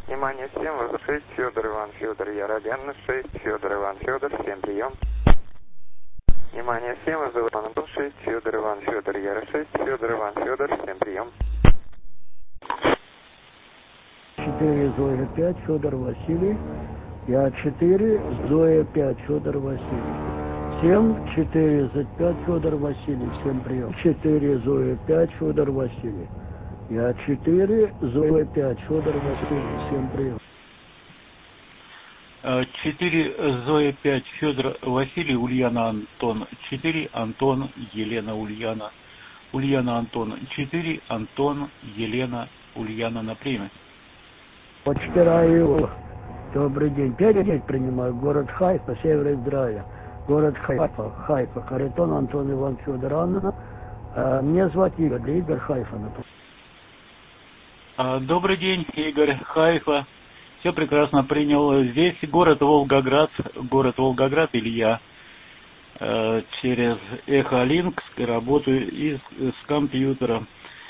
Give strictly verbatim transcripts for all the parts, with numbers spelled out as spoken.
Внимание, семь, воздух шесть, Федор Иван Федор, я Родянна шесть, Федор Иван Федор, всем прием. Внимание, семь, воздух Иван шесть, Федор Иван Федор, Яра шесть, Федор Иван Федор, всем прием. четыре, Зоя пять, Федор Василий. Я четыре, Зоя пять, Федор Василий. семь, четыре, Зоя пять, Федор Василий, всем прием. четыре, Зоя пять, Федор Василий. Я четыре, Зоя пять, Федор Василий, всем прием. четыре, Зоя пять, Федор Василий, Ульяна Антон четыре, Антон, Елена, Ульяна. Ульяна Антон четыре, Антон, Елена, Ульяна на приеме. Почтираю. Добрый день. Пять принимаю. Город Хайфа, север Израиля. Город Хайфа, Хайфа. Харитон Антон Иван Федор Анна. А, меня звать Игорь, Игорь Хайфа. Добрый день, Игорь Хайфа. Все прекрасно принял. Здесь город Волгоград, город Волгоград, Илья. Через Эхолинк работаю из, с компьютера.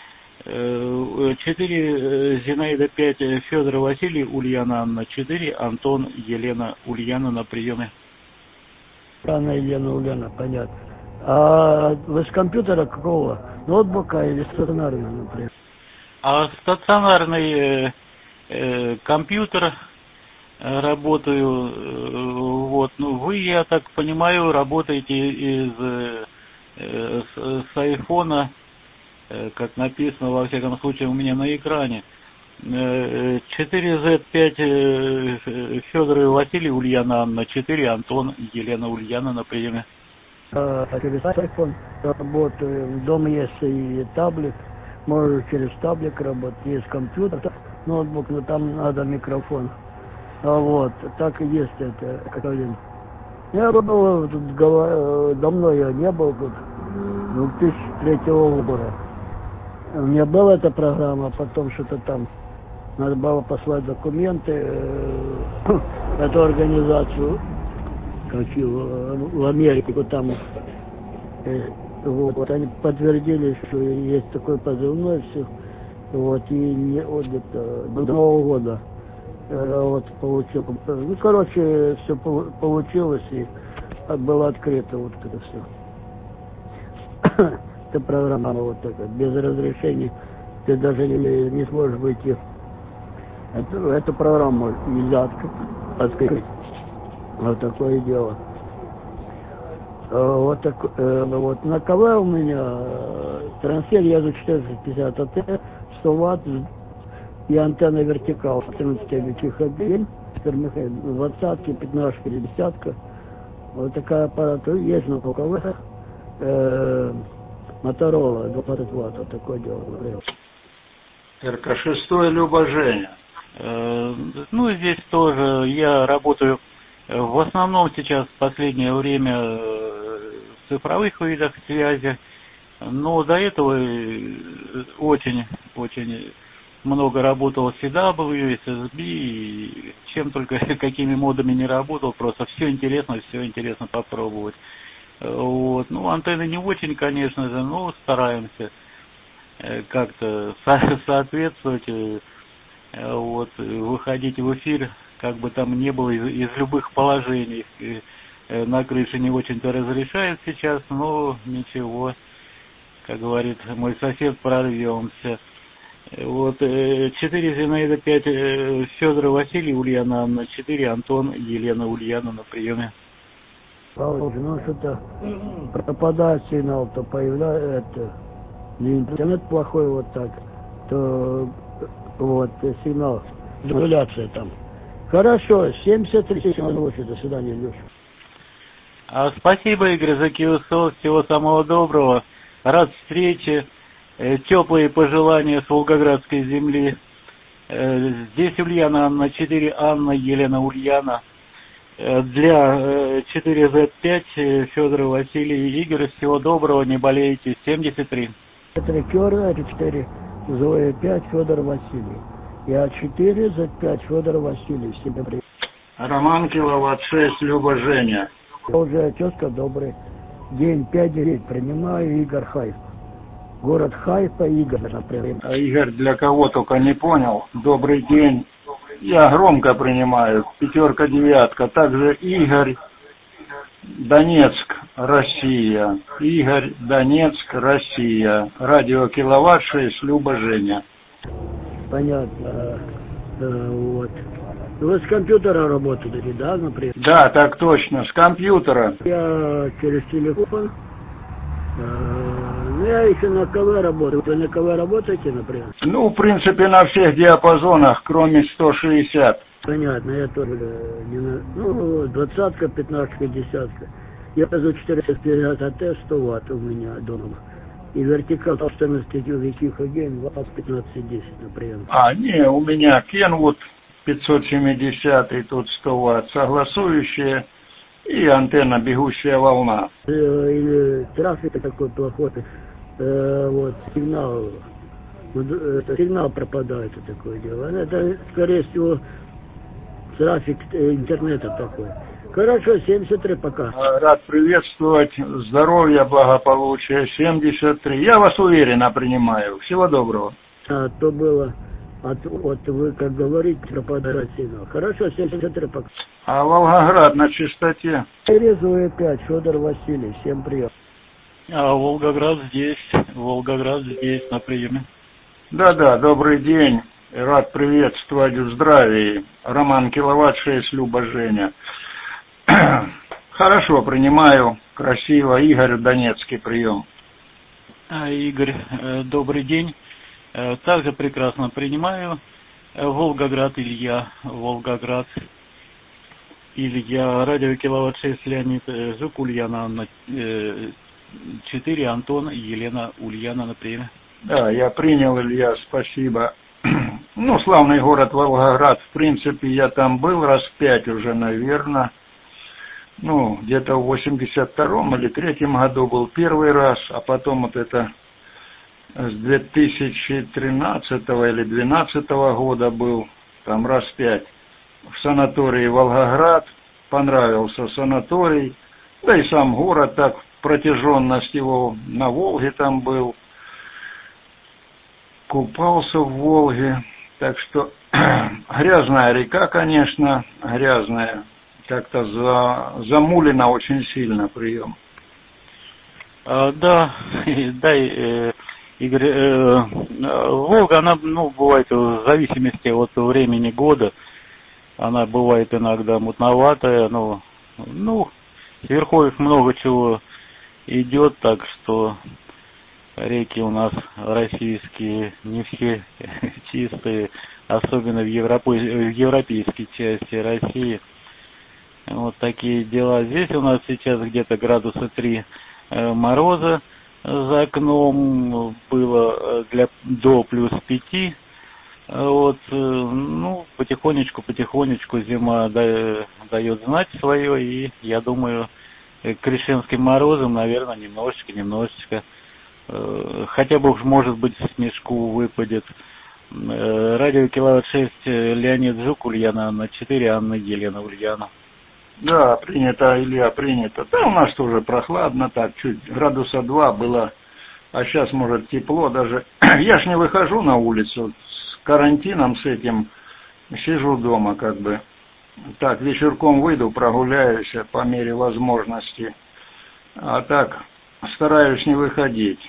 четыре, Зинаида пять, Федор Василий, Ульяна Анна четыре, Антон, Елена, Ульяна на приеме. Анна, Елена, Ульяна, понятно. А вы с компьютера какого? Ноутбука или стационарного, например? А стационарный э, э, компьютер работаю. Э, вот, ну вы, я так понимаю, работаете из э, э, с, с айфона, э, как написано, во всяком случае, у меня на экране. четыре зет пять, Федор Василий, Ульяна Анна четыре, Антон, Елена, Ульяна на приеме. А, через iPhone работаю. Дома есть и таблет. Можно через таблет работать. Есть компьютер, ноутбук, но там надо микрофон. А вот, так и есть это. Один. Я был тут, давно я не был тут, две тысячи третьего года. У меня была эта программа, потом что-то там надо было послать документы э, в эту организацию, как его, в Америку там. Э, вот, вот они подтвердили, что есть такой позывной, все. Вот, и не, вот, это, до Нового года э, вот, получил. Ну, короче, все получилось, и было открыто вот это все. Это программа вот такая, без разрешения ты даже не, не сможешь выйти. Эту, эту программу нельзя открыть. Вот такое дело. Вот, так, вот на КВ у меня трансфер еду четыреста пятьдесят АТ, сто ватт и антенна вертикал, четырнадцать кабель, двадцатки, пятнашки или десятка. Вот такая аппаратура есть на КВ. Э, Моторола, двадцать ватт, вот такое дело. эр ка шесть, Люба Женя. Э, ну, здесь тоже я работаю в основном сейчас в последнее время в цифровых видах связи, но до этого очень, очень много работал с си дабл ю, эс эс би, чем только, какими модами не работал, просто все интересно, все интересно попробовать. Вот. Ну, антенны не очень, конечно же, но стараемся как-то со- соответствовать, вот, выходить в эфир, как бы там ни было, из, из любых положений. На крыше не очень-то разрешает сейчас, но ничего, как говорит мой сосед, прорвемся. Вот, четыре, Зинаида пять, Федор Василий, Ульяна Анна четыре, Антон, Елена, Ульяна на приеме. Ну, что-то пропадает сигнал, то появляется, интернет плохой вот так, то вот сигнал, изоляция там. Хорошо, семьдесят три, до свидания, Илюша. А, спасибо, Игорь, за Киусов, всего самого доброго, рад встрече, э, теплые пожелания с Волгоградской земли. Э, здесь Ульяна Анна четыре, Анна, Елена, Ульяна. Э, для э, четыре зет пять, э, Федор Василий, Игорь, всего доброго, не болейте, семьдесят три. Это четыре, Зоя пять, Федор Василий. Я четыре зет пять, Федор Василий, всем привет. Роман Киловатт шесть, Люба Женя. Уже тезка добрый день, пять девять принимаю, Игорь Хайфа. Город Хайфа, Игорь, например. А Игорь для кого только не понял. Добрый день. Я громко принимаю. Пятерка, девятка. Также Игорь, Донецк, Россия. Игорь, Донецк, Россия. Радио Киловатт шесть, Люба, Женя. Понятно. Да, вот. Вы с компьютера работаете, да, например? Да, так точно, с компьютера. Я через телефон. Ну, я еще на КВ работаю. Вы на КВ работаете, например? Ну, в принципе, на всех диапазонах, кроме сто шестьдесят. Понятно, я тоже не на... Ну, двадцатка, пятнадцатка, десятка. Я за четыреста пятьдесят АТ, сто ватт у меня дома. И вертикал толщенности Вики Хаген двадцать пятнадцать десять, например. А, не, у меня Kenwood пятьсот семьдесят, и тут сто ватт. Согласующие и антенна бегущая волна. Или трафик такой плохой, э, вот, сигнал, это, сигнал пропадает, это такое дело. Это, скорее всего, трафик интернета такой. Хорошо, семьдесят три пока. Рад приветствовать, здоровья, благополучия, семьдесят три. Я вас уверенно принимаю. Всего доброго. А то было, от, вот вы, как говорите, пропадает сигнал. Хорошо, семьдесят три пока. А Волгоград на чистоте? Резовые пять, Федор Васильевич, всем привет. А Волгоград здесь, Волгоград здесь на приеме. Да-да, добрый день. Рад приветствовать в здравии. Роман Киловатт шесть, Люба, Женя. Хорошо, принимаю. Красиво. Игорь, Донецкий, прием. А, Игорь, добрый день. Также прекрасно принимаю. Волгоград, Илья, Волгоград. Илья, радио Киловатт шесть, Леонид, Жук, Ульяна, Анна, четыре, Антон, Елена, Ульяна на приеме. Да, я принял, Илья, спасибо. Ну, славный город Волгоград. В принципе, я там был раз пять уже, наверное. Ну, где-то в восемьдесят втором или третьем году был первый раз, а потом вот это с две тысячи тринадцатого или двенадцатого года был там раз пять. В санатории Волгоград, понравился санаторий, да и сам город, так, протяженность его на Волге там был, купался в Волге, так что грязная река, конечно, грязная, как-то за, замулена очень сильно прием. А, да, да, э, Игорь, э, Волга, она, ну, бывает в зависимости от времени года. Она бывает иногда мутноватая, но, ну, с верховьев много чего идет, так что реки у нас российские не все чистые, особенно в, Европе, в европейской части России. Вот такие дела. Здесь у нас сейчас где-то градуса три мороза за окном, было для, до плюс пяти. Вот, ну, потихонечку, потихонечку зима дает знать свое, и я думаю, к крещенским морозам, наверное, немножечко, немножечко, хотя бы уж, может быть, снежку выпадет. Радио Киловатт шесть, Леонид Жук, Ульяна, Анна четыре, Анна, Елена, Ульяна. Да, принято, Илья, принято. Да, у нас тоже прохладно, так, чуть градуса два было, а сейчас, может, тепло даже. Я ж не выхожу на улицу. Карантином с этим сижу дома, как бы. Так, вечерком выйду, прогуляюсь по мере возможности. А так, стараюсь не выходить.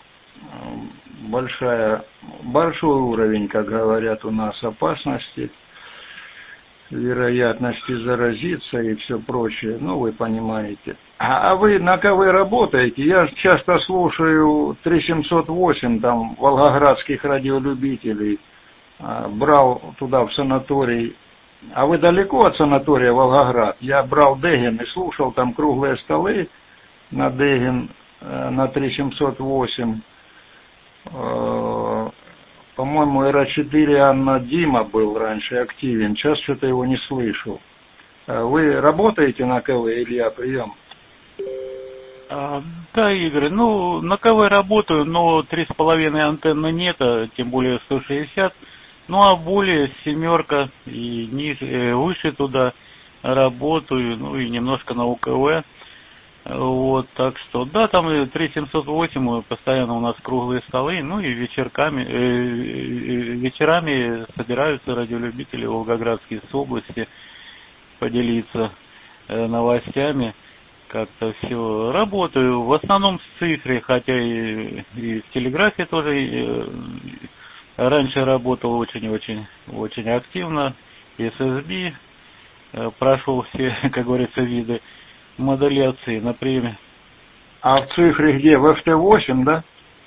Большая, большой уровень, как говорят, у нас опасности, вероятности заразиться и все прочее. Ну, вы понимаете. А вы на КВ работаете? Я часто слушаю три семьсот восемь, там, волгоградских радиолюбителей. Брал туда в санаторий. А вы далеко от санатория Волгоград? Я брал Дегин и слушал, там круглые столы на Дегин, на три семьсот восемь. По-моему, Эр четыре Анна Дима был раньше активен. Сейчас что-то его не слышу. Вы работаете на КВ, Илья, прием? А, да, Игорь, ну, на КВ работаю, но три с половиной антенны нет, тем более сто шестьдесят. Ну, а более семерка и ниже, выше туда работаю, ну, и немножко на УКВ. Вот, так что, да, там и три семьсот восемь, постоянно у нас круглые столы, ну и вечерками, э, вечерами собираются радиолюбители волгоградские с области поделиться э, новостями. Как-то все работаю, в основном с цифрой, хотя и, и в телеграфе тоже э, раньше работал очень-очень очень активно, эс эс би, э, прошел все, как говорится, виды модуляции на приеме. А в цифре где? В эф тэ восемь, да?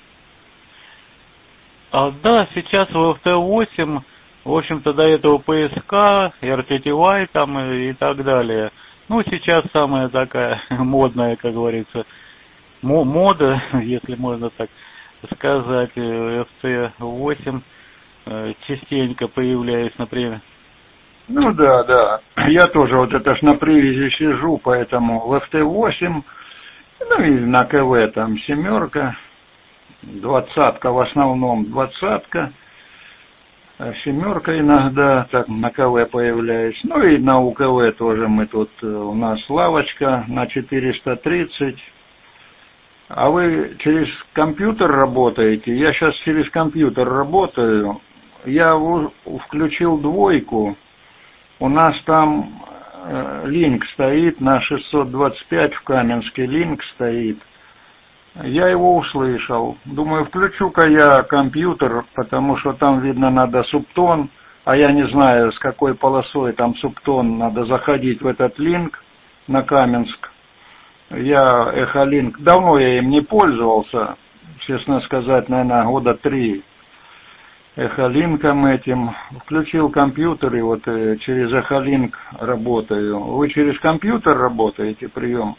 А, да, сейчас в эф тэ восемь, в общем-то, до этого пэ эс ка, эр ти ти вай там и, и так далее. Ну, сейчас самая такая модная, как говорится, мода, если можно так сказать, эф тэ восемь, частенько появляюсь на приеме. Ну да, да. Я тоже вот это ж на привязи сижу, поэтому в эф тэ восемь, ну и на ка вэ там семерка, двадцатка в основном, двадцатка, семерка иногда, так на ка вэ появляюсь. Ну и на у ка вэ тоже мы тут, у нас лавочка на четыреста тридцать. А вы через компьютер работаете? Я сейчас через компьютер работаю. Я включил двойку. У нас там э, линк стоит на шестьсот двадцать пять, в Каменске линк стоит. Я его услышал. Думаю, включу-ка я компьютер, потому что там, видно, надо субтон, а я не знаю, с какой полосой там субтон, надо заходить в этот линк на Каменск. Я Эхолинк, давно я им не пользовался, честно сказать, наверное, года три. Эхолинком этим, включил компьютер и вот э, через Эхолинк работаю. Вы через компьютер работаете, прием?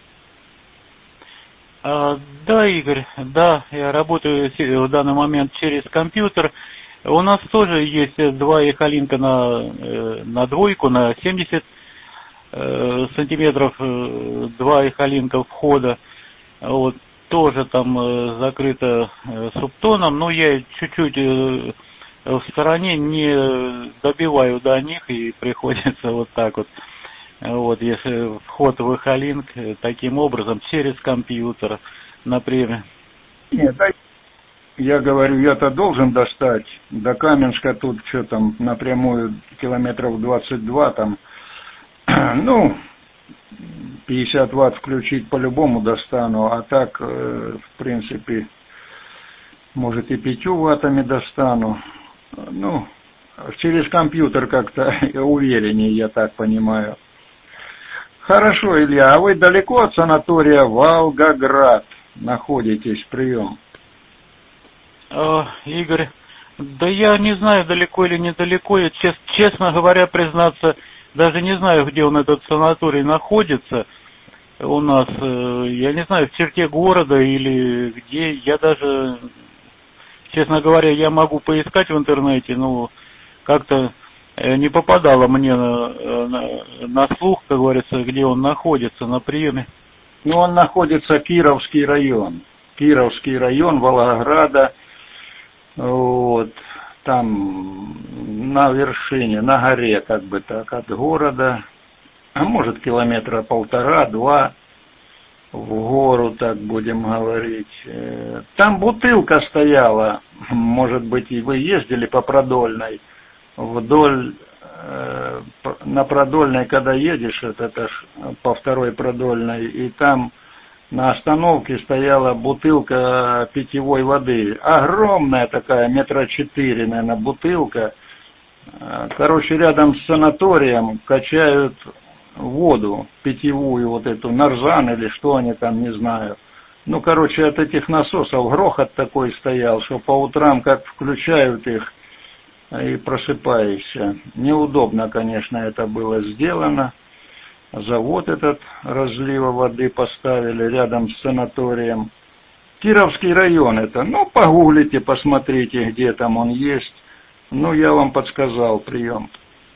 А, да, Игорь, да, я работаю в данный момент через компьютер. У нас тоже есть два Эхолинка на, на двойку, на семьдесят сантиметров, два Эхолинка входа. Вот. Тоже там закрыто субтоном, но я чуть-чуть в стороне не добиваю до них, и приходится вот так вот. Вот, если вход в Эхолинк таким образом через компьютер на приеме. Нет, да, я говорю, я-то должен достать до Каменска, тут что там напрямую километров двадцать два там, ну, пятьдесят ватт включить по-любому достану, а так, э, в принципе, может и пятью ваттами достану. Ну, через компьютер как-то увереннее, я так понимаю. Хорошо, Илья, а вы далеко от санатория Волгоград находитесь, прием? А, Игорь, да я не знаю, далеко или недалеко, я, чест, честно говоря, признаться, даже не знаю, где он, этот санаторий, находится у нас. Я не знаю, в черте города или где. Я даже, честно говоря, я могу поискать в интернете, но как-то не попадало мне на, на, на слух, как говорится, где он находится на приеме. Ну, он находится Кировский район. Кировский район Волгограда. Вот. Там на вершине, на горе, как бы так, от города, а может километра полтора-два в гору, так будем говорить. Там бутылка стояла, может быть, и вы ездили по Продольной, вдоль, на Продольной, когда едешь, это, это ж по второй Продольной, и там на остановке стояла бутылка питьевой воды. Огромная такая, метра четыре, наверное, бутылка. Короче, рядом с санаторием качают воду питьевую, вот эту, нарзан или что они там, не знаю. Ну, короче, от этих насосов грохот такой стоял, что по утрам как включают их и просыпаешься. Неудобно, конечно, это было сделано. Завод этот разлива воды поставили рядом с санаторием. Кировский район это. Ну, погуглите, посмотрите, где там он есть. Ну, я вам подсказал прием.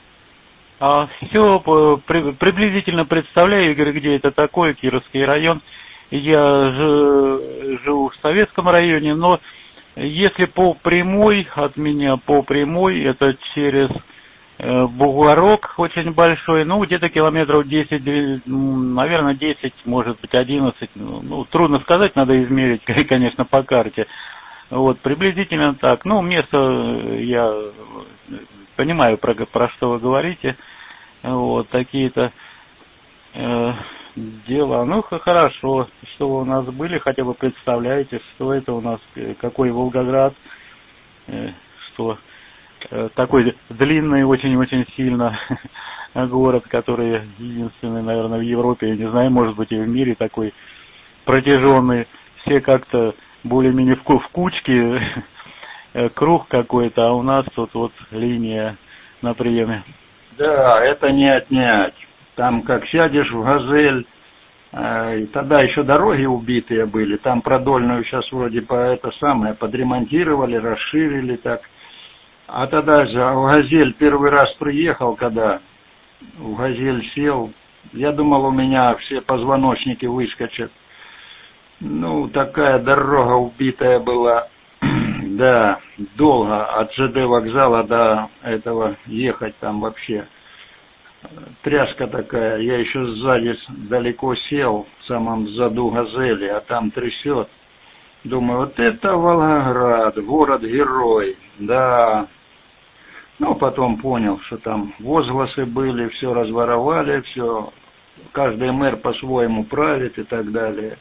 А, все при, приблизительно представляю, Игорь, где это такое, Кировский район. Я ж, живу в Советском районе, но если по прямой, от меня по прямой, это через бугорок очень большой, ну, где-то километров десять, наверное, десять, может быть, одиннадцать, ну, трудно сказать, надо измерить, конечно, по карте. Вот, приблизительно так. Ну, место я понимаю, про, про что вы говорите. Вот, такие-то э, дела. Ну, хорошо, что вы у нас были, хотя бы представляете, что это у нас, какой Волгоград, э, что э, такой длинный, очень-очень сильно город, который единственный, наверное, в Европе, я не знаю, может быть, и в мире такой протяженный. Все как-то более-менее в, в кучке, круг какой-то, а у нас тут вот линия на приеме. Да, это не отнять. Там как сядешь в «Газель», э, тогда еще дороги убитые были, там продольную сейчас вроде по это самое подремонтировали, расширили так. А тогда же в «Газель» первый раз приехал, когда в «Газель» сел, я думал, у меня все позвоночники выскочат. Ну, такая дорога убитая была. Да, долго от ЖД вокзала до этого ехать там вообще. Тряска такая. Я еще сзади далеко сел, в самом заду «Газели», а там трясет. Думаю, вот это Волгоград, город-герой. Да. Ну, потом понял, что там возгласы были, все разворовали, все. Каждый мэр по-своему правит и так далее.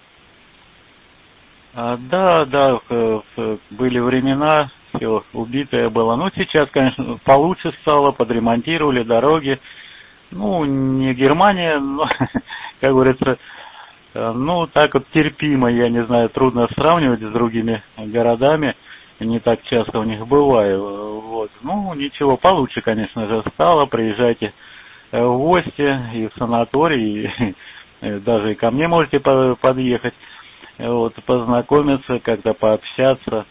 А, да, да, были времена, все убитое было. Ну, сейчас, конечно, получше стало, подремонтировали дороги. Ну, не Германия, но, как говорится, ну, так вот терпимо, я не знаю, трудно сравнивать с другими городами. Не так часто у них бываю. Вот. Ну, ничего, получше, конечно же, стало. Приезжайте в гости и в санаторий, и даже и ко мне можете подъехать. Вот, познакомиться, как-то пообщаться.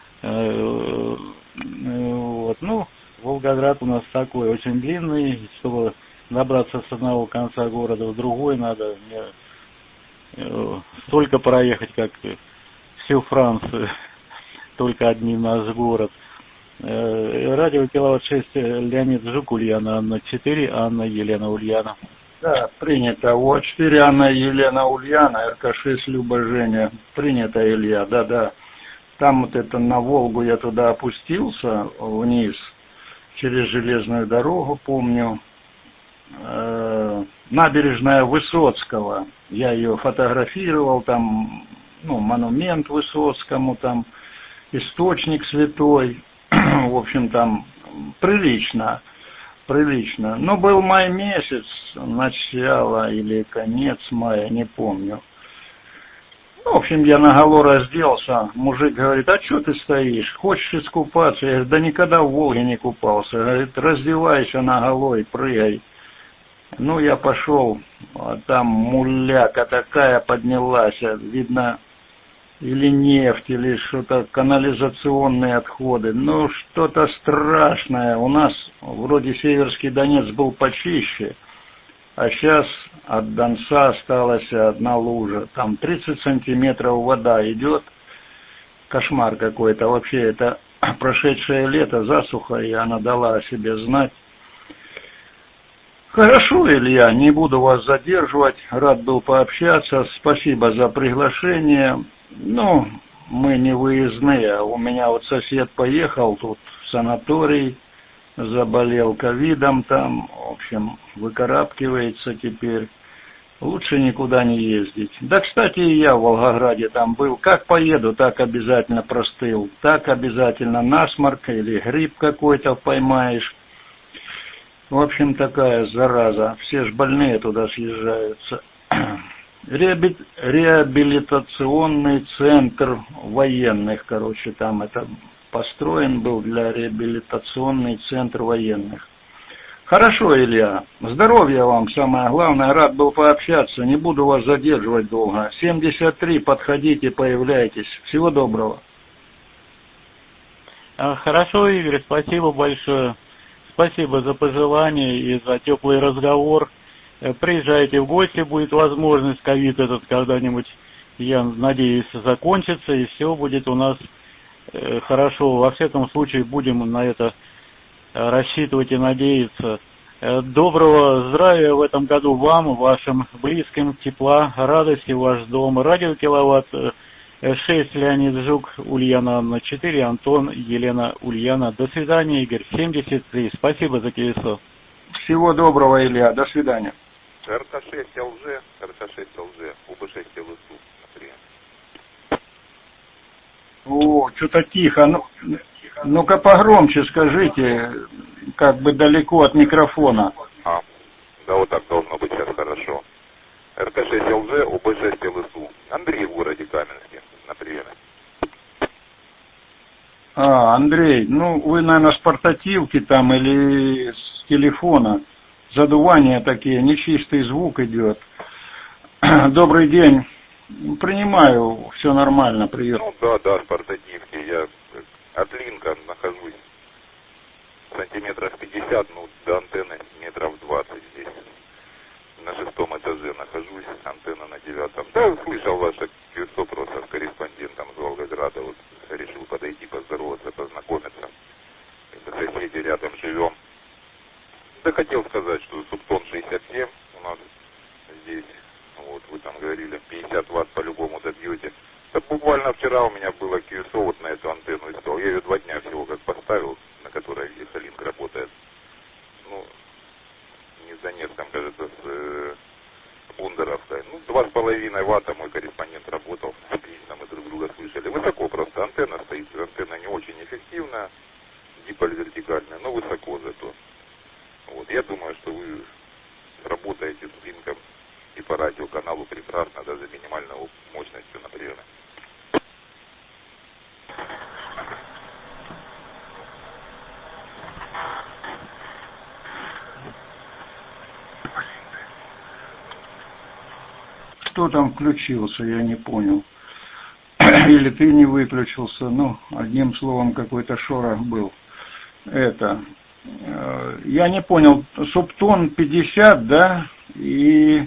Вот, ну, Волгоград у нас такой очень длинный, чтобы добраться с одного конца города в другой, надо мне столько проехать, как всю Францию, только один наш город. Радио Киловатт шесть, Леонид Жук, Ульяна, Анна четыре, Анна, Елена, Ульяна. Да, принято. О четыре Анна, Елена, Ульяна, эр ка шесть Люба, Женя. Принято, Илья, да-да. Там вот это на Волгу я туда опустился вниз, через железную дорогу, помню. Э-э- набережная Высоцкого. Я ее фотографировал, там, ну, монумент Высоцкому, там, источник святой. В общем, там прилично. Прилично. Но был май месяц, начало или конец мая, не помню. В общем, я наголо разделся. Мужик говорит, а что ты стоишь? Хочешь искупаться? Я говорю, да никогда в Волге не купался. Говорит, раздевайся наголо и прыгай. Ну, я пошел, а там муляка такая поднялась, видно, или нефть, или что-то, канализационные отходы. Ну, что-то страшное. У нас вроде Северский Донец был почище, а сейчас от Донца осталась одна лужа. Там тридцать сантиметров вода идет. Кошмар какой-то. Вообще, это прошедшее лето, засуха, и она дала о себе знать. Хорошо, Илья, не буду вас задерживать. Рад был пообщаться. Спасибо за приглашение. Ну, мы не выездные. У меня вот сосед поехал тут в санаторий, заболел ковидом там, в общем, выкарабкивается теперь. Лучше никуда не ездить. Да, кстати, и я в Волгограде там был. Как поеду, так обязательно простыл. Так обязательно насморк или грипп какой-то поймаешь. В общем, такая зараза. Все ж больные туда съезжаются. Реабилитационный центр военных, короче, там это построен был для реабилитационный центр военных. Хорошо, Илья, здоровья вам, самое главное, рад был пообщаться, не буду вас задерживать долго. семьдесят три, подходите, появляйтесь. Всего доброго. Хорошо, Игорь, спасибо большое. Спасибо за пожелания и за теплый разговор. Приезжайте в гости, будет возможность, ковид этот когда-нибудь, я надеюсь, закончится, и все будет у нас хорошо. Во всяком случае, будем на это рассчитывать и надеяться. Доброго здравия в этом году вам, вашим близким, тепла, радости в ваш дом. Радио Киловатт шесть, Леонид Жук, Ульяна Анна четыре, Антон, Елена, Ульяна. До свидания, Игорь, семьдесят три. Спасибо за КСО. Всего доброго, Илья. До свидания. РТ шесть ЛЖ, РТ шесть ЛЖ, УБ шесть ЛСУ, например. О, что-то тихо. Ну, ну-ка погромче скажите, как бы далеко от микрофона. А, да вот так должно быть сейчас хорошо. РТ шесть ЛЖ, УБ шесть ЛСУ. Андрей в городе Каменске, например. А, Андрей, ну вы, наверное, с портативки там или с телефона. Задувания такие, нечистый звук идет. Добрый день. Принимаю, все нормально, прием. Ну да, да, с портативки. Я от линка нахожусь сантиметров пятьдесят, ну до антенны метров двадцать здесь. На шестом этаже нахожусь, антенна на девятом. Да, слышал ваше КСО просто с корреспондентом с Волгограда. Вот решил подойти, поздороваться, познакомиться. Мы соседи рядом живем. Да хотел сказать, что Субтон шестьдесят семь у нас здесь, вот вы там говорили, пятьдесят ватт по-любому добьете. Так буквально вчера у меня было КСО вот на эту антенну искал. Я ее два дня всего как поставил, на которой Ехалинк работает. Ну, не с Донецком, кажется, с э, Бондаровской. Ну, два с половиной ватта мой корреспондент работал. Отлично, мы друг друга слышали. Высоко просто антенна стоит. Антенна не очень эффективная, диполь вертикальная, но высоко зато. Вот, я думаю, что вы работаете с линком и по радиоканалу прекрасно, даже минимальной мощностью, например. Кто там включился, я не понял. Или ты не выключился, ну, одним словом, какой-то шорох был. Это... Я не понял, Субтон пятьдесят, да, и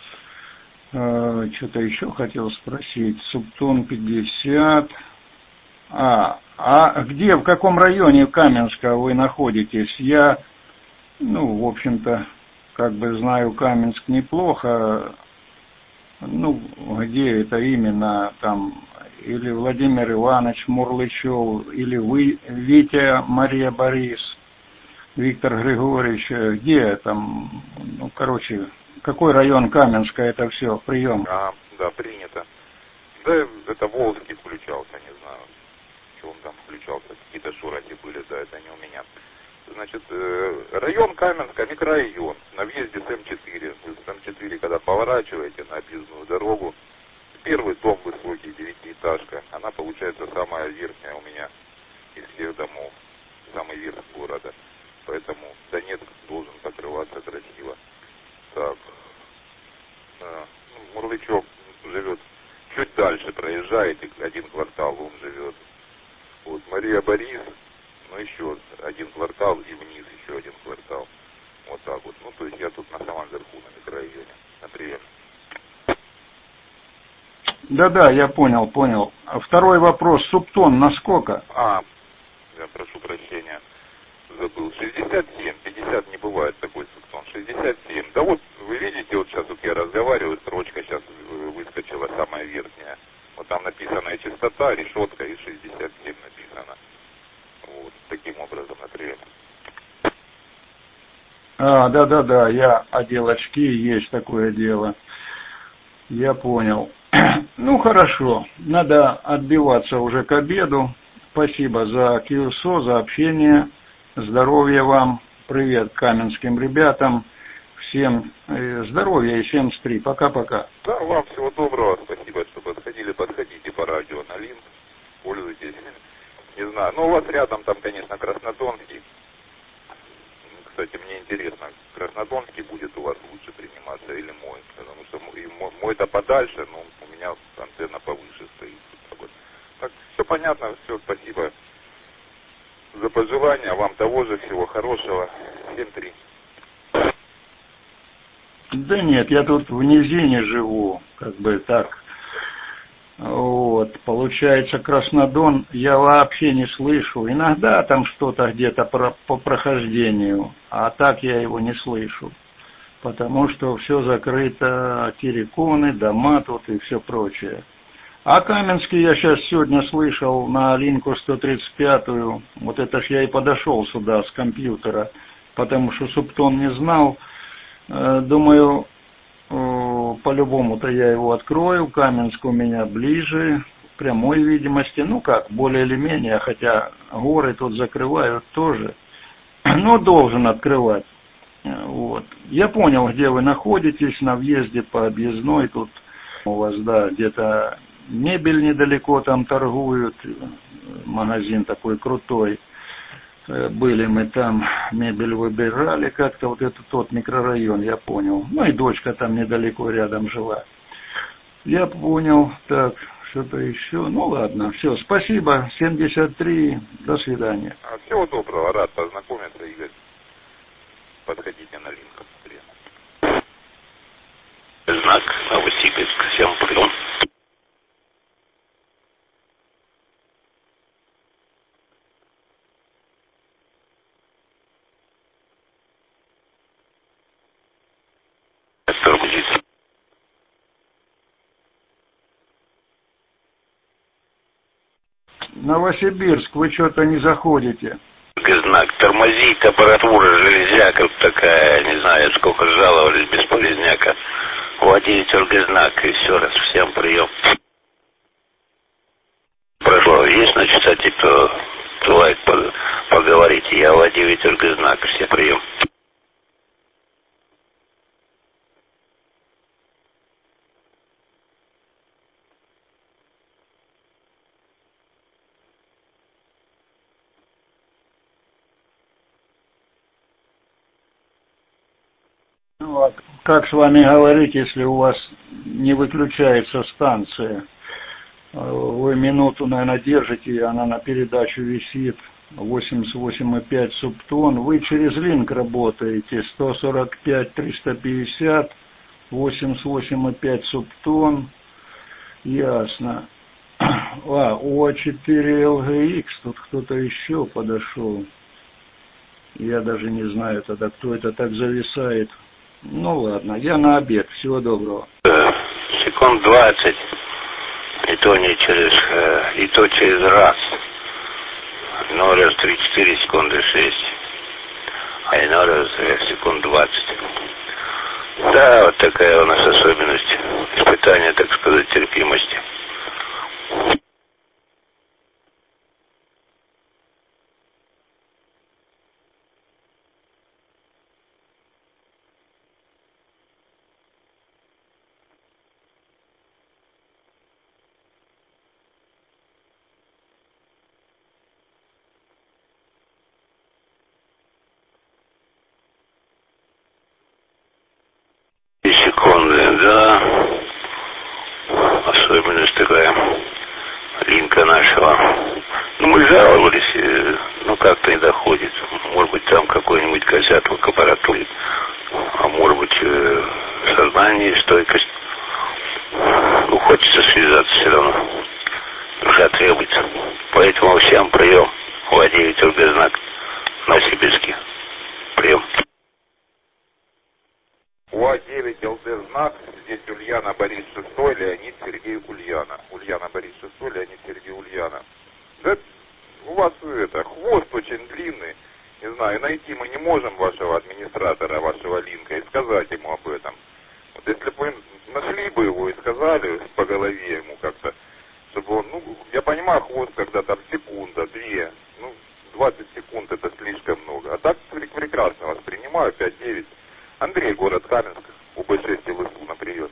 э, что-то еще хотел спросить, Субтон пятьдесят, а, а где, в каком районе Каменска вы находитесь? Я, ну, в общем-то, как бы знаю Каменск неплохо, ну, где это именно, там, или Владимир Иванович Мурлычев, или вы, Витя Мария Борис, Виктор Григорьевич, где там, ну, короче, какой район Каменска, это все, прием? А, да, принято. Да, это Волжский включался, не знаю, что он там включался, какие-то шуроки были, да, это не у меня. Значит, район Каменска, микрорайон, на въезде с М четыре. Вы с М четыре, когда поворачиваете на объездную дорогу, первый дом высокий, девятиэтажка, она получается самая верхняя у меня из всех домов, самый верх города. Поэтому Донецк должен покрываться красиво. Так, ну, Мурлычев живет чуть дальше, проезжает, один квартал он живет. Вот Мария Борис, ну еще один квартал и вниз еще один квартал. Вот так вот. Ну, то есть я тут на самом верху, на микрорайоне, например. Да-да, я понял, понял. А второй вопрос, Субтон насколько? А, я прошу прощения, забыл. шестьдесят семь, пятьдесят не бывает такой Субтон. шестьдесят семь. Да вот, вы видите, вот сейчас вот я разговариваю, строчка сейчас выскочила самая верхняя. Вот там написана частота, решетка и шестьдесят семь написано. Вот, таким образом, например. А, да-да-да, я одел очки, есть такое дело. Я понял. Ну, хорошо, надо отбиваться уже к обеду. Спасибо за КСО, за общение. Здоровья вам. Привет каменским ребятам. Всем здоровья и всем стри. Пока-пока. Да, вам всего доброго. Спасибо, что подходили. Подходите по радио на линк. Пользуйтесь. Не знаю. Ну, у вас рядом там, конечно, Краснодонский. Кстати, мне интересно, Краснодонский будет у вас лучше приниматься или мой? Потому что мой-то подальше, но у меня антенна повыше стоит. Так, все понятно, все, спасибо за пожелания. Вам того же, всего хорошего. семь три. Да нет, я тут в низине живу, как бы так. Вот. Вот, получается, Краснодон я вообще не слышу. Иногда там что-то где-то про, по прохождению, а так я его не слышу. Потому что все закрыто, терриконы, дома тут и все прочее. А Каменский я сейчас сегодня слышал на линку сто тридцать пятую. Вот это ж я и подошел сюда с компьютера, потому что Субтон не знал. Думаю, по-любому-то я его открою. Каменск у меня ближе, прямой видимости. Ну как, более или менее, хотя горы тут закрывают тоже. Но должен открывать. Вот. Я понял, где вы находитесь, на въезде по объездной. Тут у вас, да, где-то мебель недалеко там торгуют. Магазин такой крутой. Были мы там, мебель выбирали как-то, вот это тот микрорайон, я понял. Ну и дочка там недалеко рядом жила. Я понял, так, что-то еще. Ну ладно, все, спасибо, семьдесят три, до свидания. Всего доброго, рад познакомиться, Игорь. Подходите на линк. Знак Новосибирск, всем прием. Новосибирск, вы что-то не заходите. Знак тормозить, аппаратура, железяка такая, не знаю, сколько жаловались, бесполезняка. Владелец оргзнак, еще раз, всем прием. Прошло, есть, значит, кстати, кто желает поговорить, я владелец оргзнак, всем прием. Ну, а как с вами говорить, если у вас не выключается станция? Вы минуту, наверное, держите, и она на передачу висит. восемьдесят восемь и пять Субтон. Вы через линк работаете. сто сорок пять триста пятьдесят. восемьдесят восемь и пять Субтон. Ясно. А, О четыре эл гэ икс. Тут кто-то еще подошел. Я даже не знаю тогда, кто это так зависает. Ну ладно, я на обед. Всего доброго. Секунд двадцать. И то не через, и то через раз. Ну, раз три-четыре секунды шесть. А иной раз секунд двадцать. Да, вот такая у нас особенность. Испытание, так сказать, терпимости. Секунды, да. Особенность такая. Линка нашего. Ну, мы жаловались, но как-то не доходит. Может быть, там какой-нибудь косяк к аппаратуре. А может быть, сознание, стойкость. Ну, хочется связаться все равно. Душа требуется. Поэтому всем прием. Владелец оргзнак. Новосибирске. Прием. УА девять эл дэ знак, здесь Ульяна Борис шестой, Леонид Сергей Ульяна. Ульяна Борис шестой, Леонид Сергей Ульяна. Да у вас это, хвост очень длинный, не знаю, найти мы не можем вашего администратора, вашего линка и сказать ему об этом. Вот если бы вы нашли бы его и сказали по голове ему как-то, чтобы он, ну, я понимаю, хвост когда там секунда, две, ну, двадцать секунд это слишком много. А так прекрасно воспринимаю, пять-девять. Андрей, город Каменск, У Б шесть ЛСУ, на привет.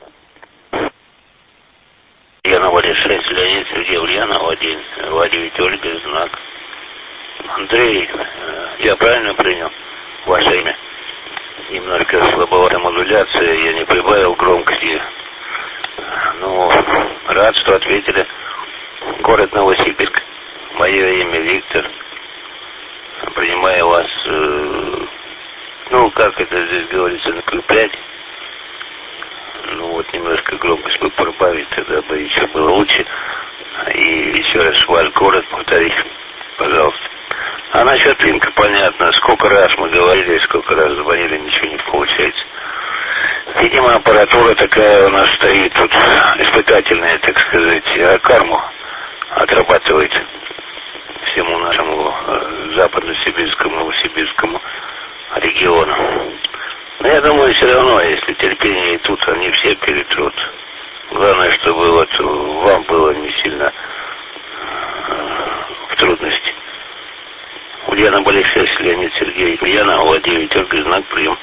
Я на Борис шесть, Леонид Сергей Ульяна, Владимир, Владимир Ольга, знак. Андрей, я правильно принял ваше имя? Немножко слабоватая модуляция, я не прибавил громкости. Ну, рад, что ответили. Город Новосибирск. Мое имя Виктор. Принимаю вас, э, ну, как это здесь говорится, накреплять. Ну, вот немножко громкость бы прибавить, тогда бы еще было лучше. И еще раз ваш город повторить, пожалуйста. А насчет Линка понятно. Сколько раз мы говорили, сколько раз звонили, ничего не получается. Видимо, аппаратура такая у нас стоит тут, испытательная, так сказать, карму отрабатывает всему нашему западно-сибирскому, новосибирскому региону. Но я думаю, все равно, если терпение и тут, они все перетрут. Главное, чтобы вот вам было не сильно в трудности. Ульяна Болик шесть, Леонид Сергей, Ульяна, О девять, Ольга, знак, прием.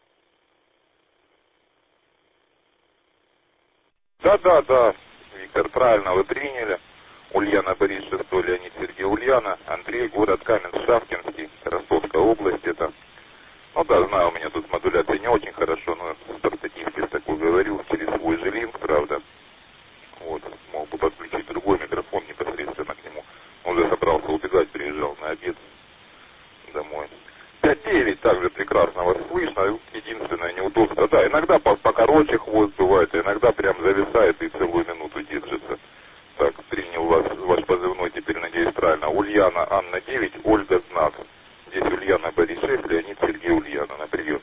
Да-да-да, Виктор, правильно вы приняли. Ульяна Борис шесть, Леонид Сергей, Ульяна, Андрей, город Каменск-Шахтинский, Ростовская область, это. Ну да, знаю, у меня тут модуляция не очень хорошо, но стартативки такой говорю, через свой же линк, правда. Вот, мог бы подключить другой микрофон непосредственно к нему. Он уже собрался убегать, приезжал на обед домой. пять девять также прекрасно вас слышно, единственное неудобство. Да, иногда покороче хвост бывает, а иногда прям зависает и целую минуту держится. Так, принял вас, ваш позывной, теперь надеюсь правильно. Ульяна, Анна девять, Ольга, знак. Здесь Ульяна Борис шесть, Леонид Сергей, Ульяна. На прием.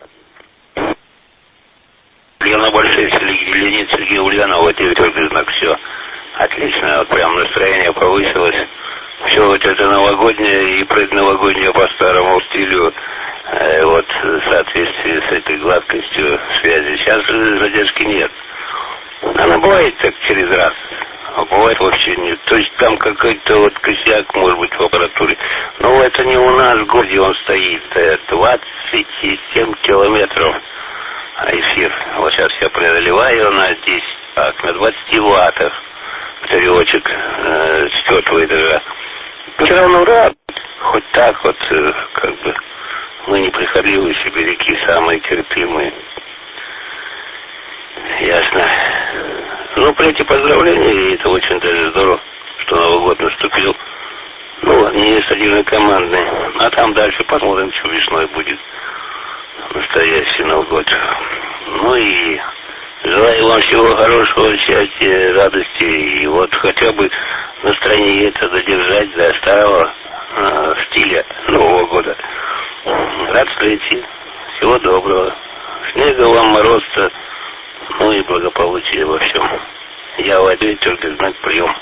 Ульяна Борис шесть, Леонид Сергей, Ульяна, вот девять, Ольга, знак, все. Отлично, вот прям настроение повысилось. Все вот это новогоднее и предновогоднее по старому стилю, э, вот в соответствии с этой гладкостью связи. Сейчас задержки нет. Она бывает так через раз, а бывает вообще нет. То есть там какой-то вот косяк может быть в аппаратуре. Но это не у нас в городе он стоит. двадцать семь километров эфир. Вот сейчас я преодолеваю на десять, так, на двадцати ваттах. Тарелочек э, с четвертого этажа. Все равно рад. Хоть так вот, э, как бы, мы неприхотливые сибиряки, самые терпимые. Ясно. Ну, прийти поздравления, и это очень даже здорово, что Новый год наступил. Ну, не стадионный командный. А там дальше посмотрим, что весной будет. Настоящий Новый год. Ну и желаю вам всего хорошего, счастья, радости. И вот хотя бы настроение это задержать до старого э, стиля Нового года. Рад встрече. Всего доброго. Снега вам, мороз-то. Ну и благополучия во всем. Я в ответе только знак, прием.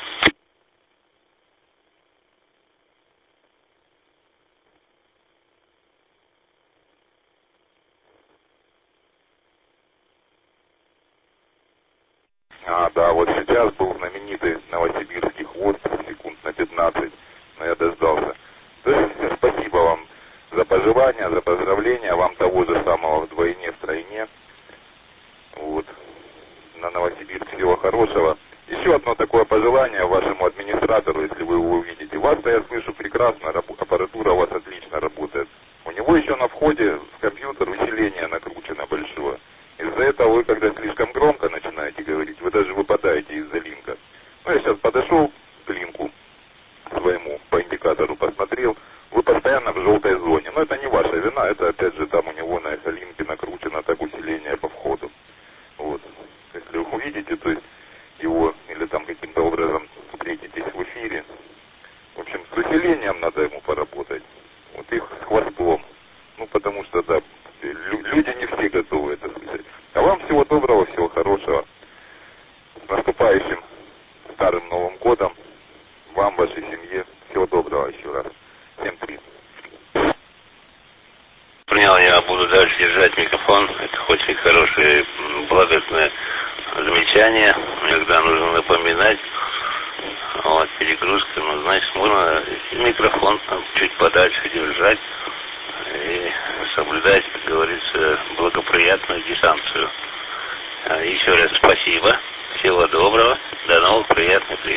А, да, вот сейчас был знаменитый новосибирский хвост, секунд на пятнадцать, но я дождался. То есть, спасибо вам за пожелания, за поздравления, вам того же самого вдвойне, втройне. Вот. На Новосибирск всего хорошего. Еще одно такое пожелание вашему администратору, если вы его увидите. Вас-то я слышу прекрасно, аппаратура у вас отлично работает. У него еще на входе в компьютер усиление накручено большое. Из-за этого вы, когда слишком громко начинаете говорить, вы даже выпадаете из-за линка. Ну, я сейчас подошел к линку своему, по индикатору посмотрел, вы постоянно в желтой зоне. Но это не ваша вина, это опять же там у него на эхолинке накручено так усиление по входу. Вот. Если вы увидите, то есть его или там каким-то образом встретитесь в эфире. В общем, с усилением надо ему поработать. Вот их с хвостом. Ну, потому что, да, люди не все готовы это слышать. А вам всего доброго, всего хорошего. С наступающим старым Новым годом. Вам, вашей семье. Всего доброго еще раз. Всем три. Принял, я буду дальше держать микрофон. Это очень хорошее, благостное замечание. Иногда нужно напоминать. Вот, перегрузка, ну, значит, можно микрофон там чуть подальше держать и соблюдать, как говорится, благоприятную дистанцию. Еще раз спасибо. Всего доброго. До новых приятных встреч.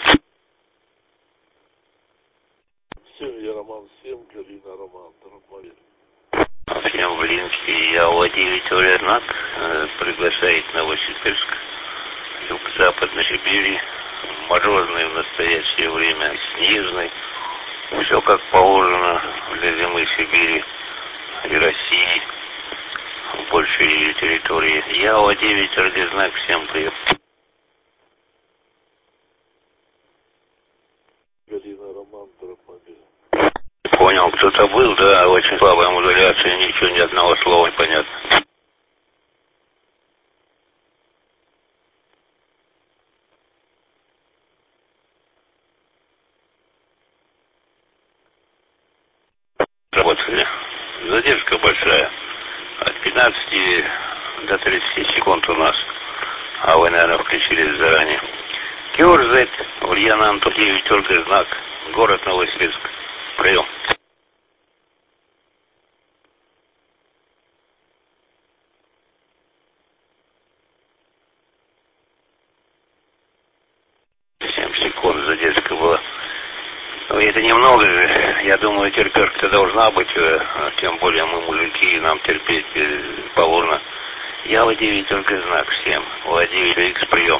Всем я Роман, всем Галина Роман, Роман. Всем в линке. Я О девять знак. Приглашает Новосибирск, юго-западной Сибири. Морозный в настоящее время, снежный. Все как положено для зимы Сибири и России, большей ее территории. Я О девять знак. Всем привет. задержка большая. От пятнадцати до тридцати секунд у нас. А вы, наверное, включились заранее. Киорзет, Ульяна Антон, девять, только знак. Город Новосибирск. Прием. семь секунд задержка была. Ну, это немного же. Я думаю, терпёрка должна быть. Тем более мы мужики, нам терпеть положено. Я в девять, только знак всем. В девять, Икс, прием.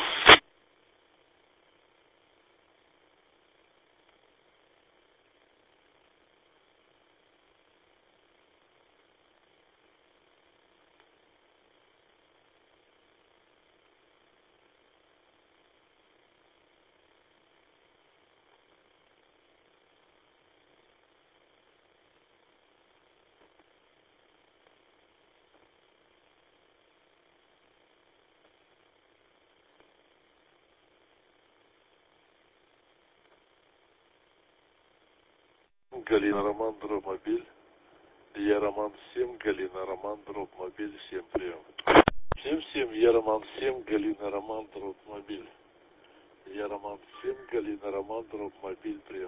Галина Роман, дробмобиль. Я Роман семь, Галина Роман, дробмобиль, семь, прием. семь семь, я Роман семь, Галина Роман, дробмобиль. Я Роман семь, Галина Роман, дробмобиль, прием.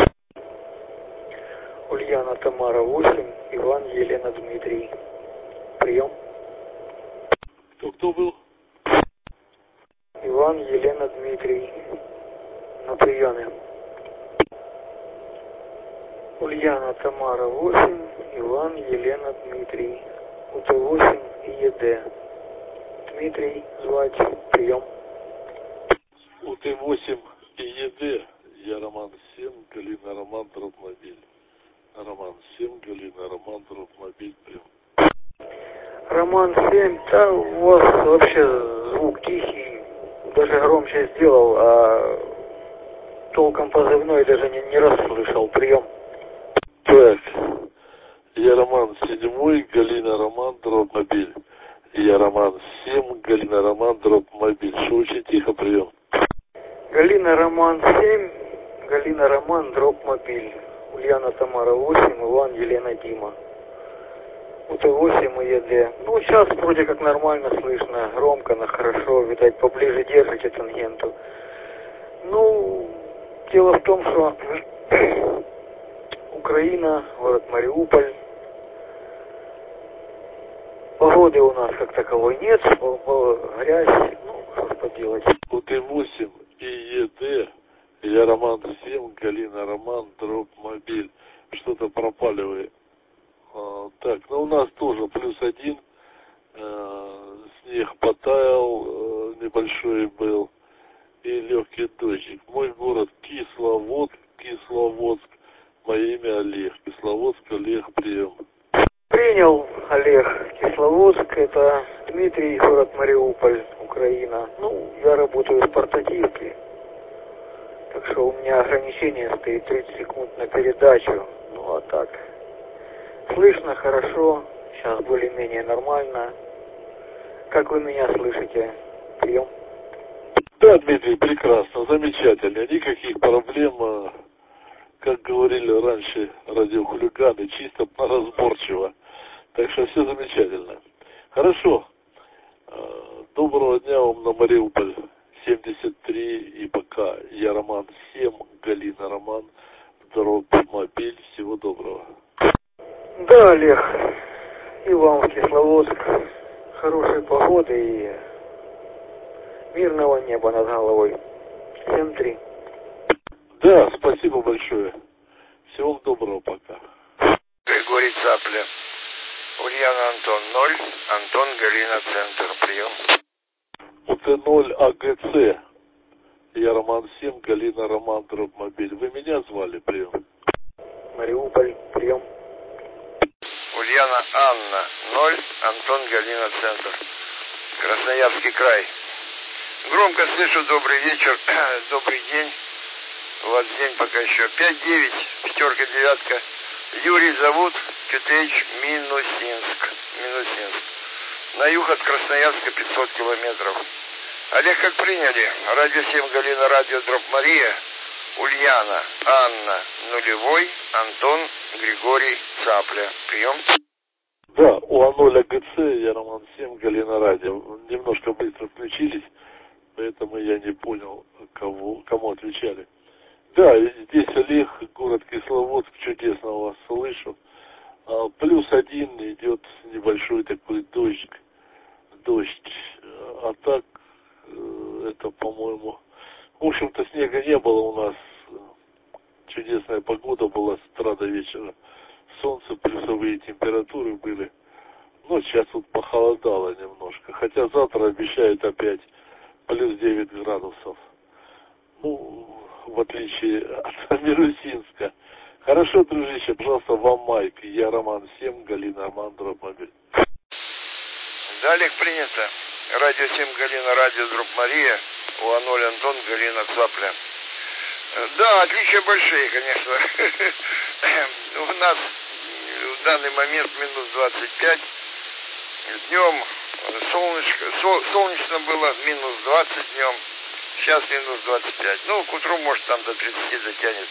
Ульяна Тамара восемь, Иван Елена Дмитрий. Прием. Кто кто был? Иван Елена Дмитрий. На приеме. Ульяна Тамара восемь, Иван Елена Дмитрий. УТ восемь и ЕД. Дмитрий звать. Прием. УТ восемь и ЕД. Я Роман семь, Галина Роман, дробмобиль. Роман семь, Галина Роман, дробмобиль, прием. Роман семь, да у вас вообще звук тихий. Даже громче сделал, а толком позывной даже не, не расслышал. Прием. Так, я Роман седьмой, Галина Роман, дробмобиль. Я Роман семь, Галина Роман, дробмобиль. Что очень тихо, прием. Галина Роман семь, Галина Роман, дробмобиль. Ульяна Тамара восемь, Иван Елена Дима. УТ восемь и ЕД. Ну, сейчас вроде как нормально слышно, громко, но хорошо, видать, поближе держите тангенту. Ну, дело в том, что Украина, город Мариуполь. Погоды у нас как таковой нет, грязь, ну, что ж поделать. УТ восемь и ЕД. Я Роман семь, Галина Роман, дробмобиль. Что-то пропали вы. А, так, ну у нас тоже плюс один. Э, снег потаял, э, небольшой был. И легкий дождик. Мой город Кисловодск, Кисловодск. Мое имя Олег. Кисловодск, Олег, прием. Принял, Олег. Кисловодск, это Дмитрий, город Мариуполь, Украина. Ну, я работаю с портативки. Так что у меня ограничение стоит тридцать секунд на передачу. Ну, а так. Слышно хорошо. Сейчас более-менее нормально. Как вы меня слышите? Прием. Да, Дмитрий, прекрасно, замечательно. Никаких проблем, как говорили раньше радиохулиганы, чисто разборчиво. Так что все замечательно. Хорошо. Доброго дня вам на Мариуполь. семьдесят три и пока. Я Роман семь, Галина Роман, дробмобиль. Всего доброго. Да, Олег. И вам в Кисловодск. Хорошей погоды и мирного неба над головой. семь три. Да, спасибо большое. Всего вам доброго, пока. Григорий Цапля. Ульяна Антон ноль, Антон Галина Центр. Прием. УТ ноль АГЦ. Я Роман семь, Галина Роман, дробмобиль. Вы меня звали? Прием. Мариуполь. Прием. Ульяна Анна ноль, Антон Галина Центр. Красноярский край. Громко слышу, добрый вечер, добрый день. У вас день пока еще. пять девять, пятерка, девятка. Юрий зовут, Кютеич, Минусинск. Минусинск. На юг от Красноярска пятьсот километров. Олег, как приняли? Радио семь, Галина, радио Дроп Мария. Ульяна, Анна, нулевой, Антон, Григорий, Цапля. Прием. Да, УА ноль АГЦ, я Роман семь, Галина Радио. Немножко быстро включились, поэтому я не понял, кого, кому отвечали. Да, здесь Олег, город Кисловодск, чудесно вас слышу. А, плюс один идет небольшой такой дождик, дождь. А так, это, по-моему, в общем-то, снега не было у нас. Чудесная погода была с утра до вечера. Солнце, плюсовые температуры были. Но сейчас вот похолодало немножко. Хотя завтра обещают опять плюс девять градусов. Ну, в отличие от Мирусинска. Хорошо, дружище, пожалуйста, вам майк. Я Роман семь, Галина Роман, дробь мобиль. Да, Олег, принято. Радио семь, Галина, радио, дробь Мария. УА ноль Антон, Галина, Цапля. Да, отличия большие, конечно. У нас в данный момент минус двадцать пять. Днем солнышко, сол, солнечно было, минус двадцать днем. Сейчас минус двадцать пять. Ну, к утру, может, там до тридцати дотянет.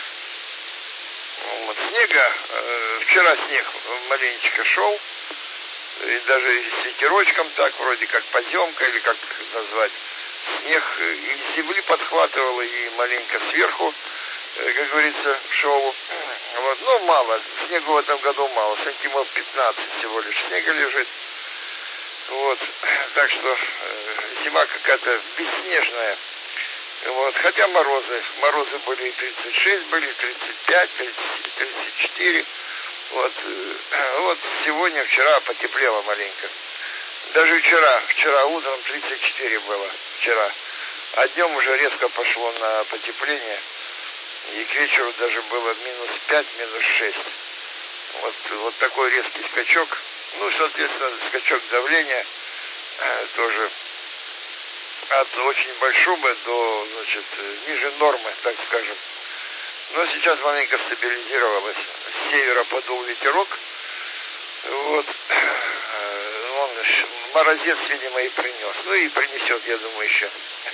Вот. Снега, э, вчера снег маленечко шел. И даже с ветерочком так, вроде как подъемка, или как назвать. Снег и земли подхватывало, и маленько сверху, как говорится, шел. Вот. Но мало. Снегу в этом году мало. Сантиметров пятнадцать всего лишь снега лежит. Вот. Так что э, зима какая-то бесснежная. Вот. Хотя морозы. Морозы были и тридцать шесть, были тридцать пять, тридцать четыре. Вот. Вот сегодня, вчера потеплело маленько. Даже вчера, вчера утром тридцать четыре было, вчера. А днем уже резко пошло на потепление. И к вечеру даже было минус пять, минус шесть. Вот, вот такой резкий скачок. Ну, соответственно, скачок давления э, тоже от очень большого до, значит, ниже нормы, так скажем. Но сейчас маленько стабилизировалось. С севера подул ветерок. Вот. Он морозец, видимо, и принес. Ну и принесет, я думаю, еще.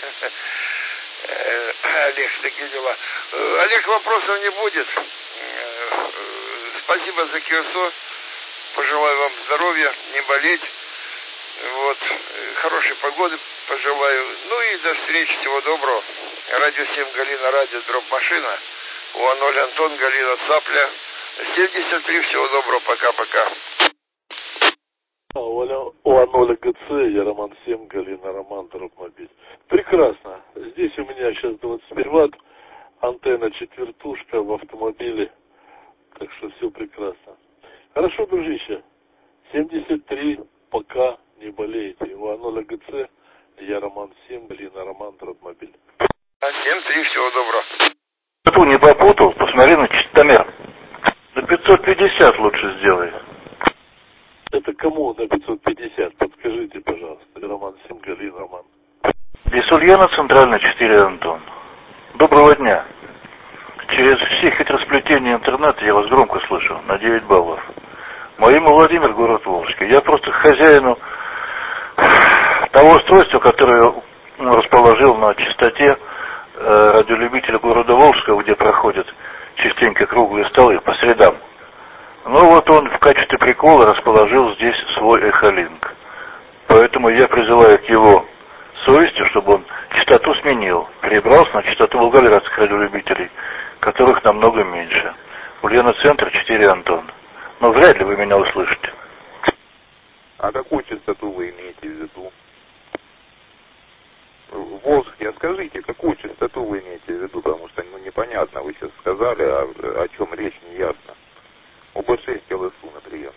Олег, такие дела. Олег, вопросов не будет. Спасибо за КИОСО. Пожелаю вам здоровья, не болеть. Вот. Хорошей погоды пожелаю. Ну и до встречи, всего доброго. Радио семь, Галина, радио, дробь машина. УА ноль Антон, Галина, Цапля. семьдесят три, всего доброго, пока-пока. УА ноль АГЦ, я Роман семь, Галина Роман, дробь мобиль. Прекрасно. Здесь у меня сейчас двадцать пять ватт, антенна четвертушка в автомобиле. Так что все прекрасно. Хорошо, дружище. семьдесят три, пока не болеете. УА ноль АГЦ, я Роман семь, Галина Роман, дробь мобиль. семь три, всего доброго. Ту не попутал, посмотри на частотомер. На пятьсот пятьдесят лучше сделай. Это кому на пятьсот пятьдесят? Подскажите, пожалуйста. Роман семь, Галина Роман. Здесь Ульяна, центральная четыре, Антон. Доброго дня. Через все хитросплетения интернета я вас громко слышу, на девять баллов. Мое имя Владимир, город Волжский. Я просто к хозяину того устройства, которое я расположил на частоте радиолюбителя города Волжского, где проходят частенько круглые столы по средам. Ну вот он в качестве прикола расположил здесь свой эхолинк. Поэтому я призываю к его совести, чтобы он частоту сменил, перебрался на частоту волгоградских радиолюбителей, которых намного меньше. Ульяна, центр, четыре, Антон. Но вряд ли вы меня услышите. А какую частоту вы имеете в виду? Волжский, а скажите, какую частоту вы имеете в виду? Потому что, ну, непонятно, вы сейчас сказали, а о чем речь, не ясно. О Б шесть ЛСУ, например.